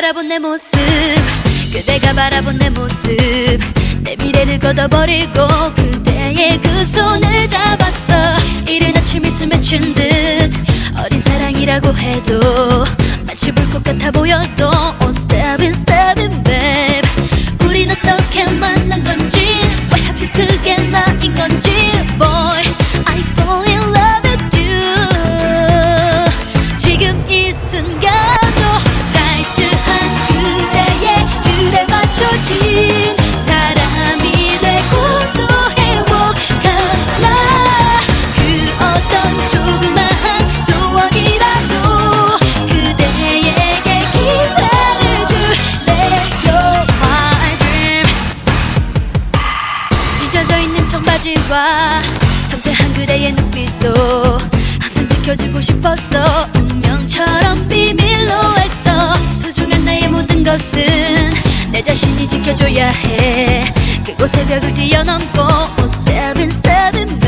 바라본 내 모습, 그대가 바라본 내 모습, 내 미래를 걷어버리고 그대의 그 손을 잡았어. 이른 아침 일수 맺힌 듯 어린 사랑이라고 해도 마치 볼 것 같아 보여도 Oh step in step in babe. 우린 어떻게 만난 건지, 왜 하필 그게 나인 건지. Boy I fall in love with you. 지금 이 순간도 타이트한 그대의 줄에 맞춰진 사람이 되고 또 행복하나. 그 어떤 조그마한 소원이라도 그대에게 기회를 줄래. You're my dream. 찢어져 있는 청바지와 섬세한 그대의 눈빛도 항상 지켜주고 싶었어. 운명처럼 비밀로 했어. 소중한 나의 모든 것은 내 자신이 지켜줘야 해. 그곳의 벽을 뛰어넘고 Step in step in